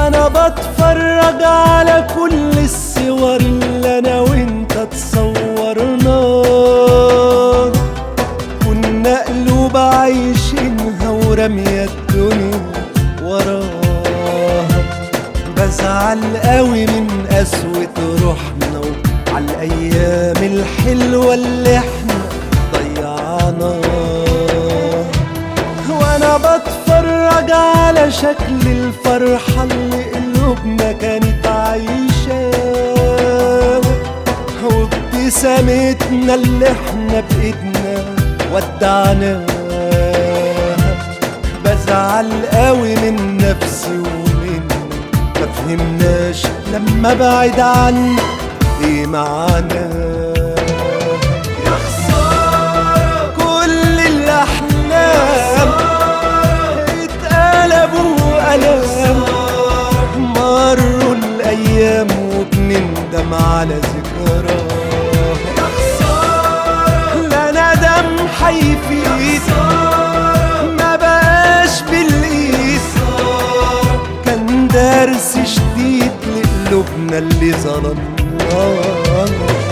وانا بتفرج على كل الصور اللي انا وانت تصورناها، كنا قلوب عايشينها ورمية الدنيا وراها. بزعل قوي من قسوة روحنا وعلى الأيام الحلوة اللي احنا ضيعناها، وانا بتفرج على شكل الفرحة اللي قلوبنا كانت عايشاها، وابتسامتنا اللي احنا بإيدنا ودعناها. بزعل قوي من نفسي ومنك، ما فهمناش لما بعد عنك ايه معناه. يا خسارة كل الأحلام اتقلبوا ألام، مروا الأيام وبنندم على ذكراها. يا خسارة لا ندم حيفيد، ما بقاش بالإيد، كان درس شديد لقلوبنا اللي ظلمناها.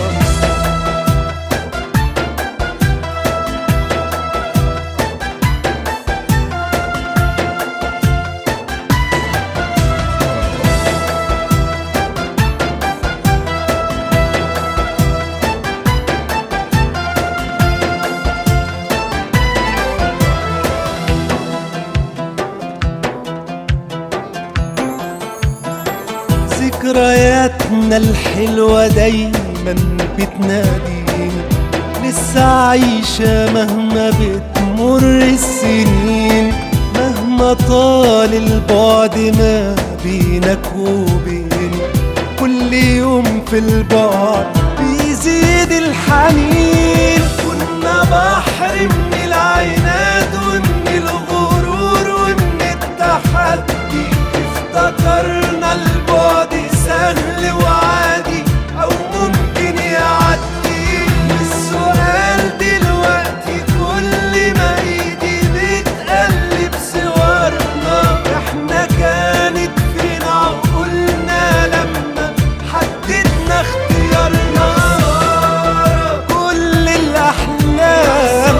ذكرياتنا الحلوة دايما بتنادينا، لسه عايشة مهما بتمر السنين، مهما طال البعد ما بينك وبيني، كل يوم في البعد بيزيد الحنين. كنا بحر من العناد ومن الغرور ومن التحدي، افتكرنا البعد سهل وعادي أو ممكن يعدي. السؤال دلوقتي كل ما ايدي بتقلب صورنا، احنا كانت فين عقولنا لما حددنا اختيارنا. كل الأحلام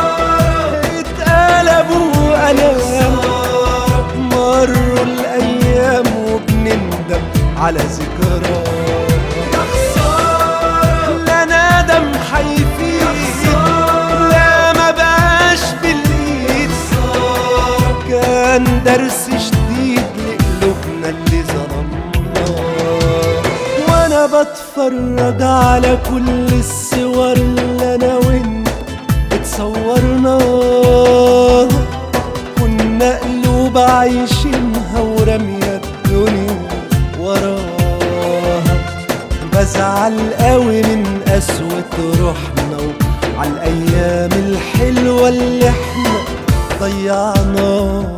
اتقلبوا ألام، مروا الأيام وبنندم على ذكراها. يا خسارة لا ندم حيفيد، لا ما بقاش بالإيد، كان درس شديد لقلوبنا اللي ظلمناها. وانا بتفرج على كل الصور اللي انا وانت اتصورناها، كنا قلوب عايشينها ورمية الدنيا وراها. بزعل قوي من قسوة روحنا وعلى الأيام الحلوة اللي احنا ضيعناها.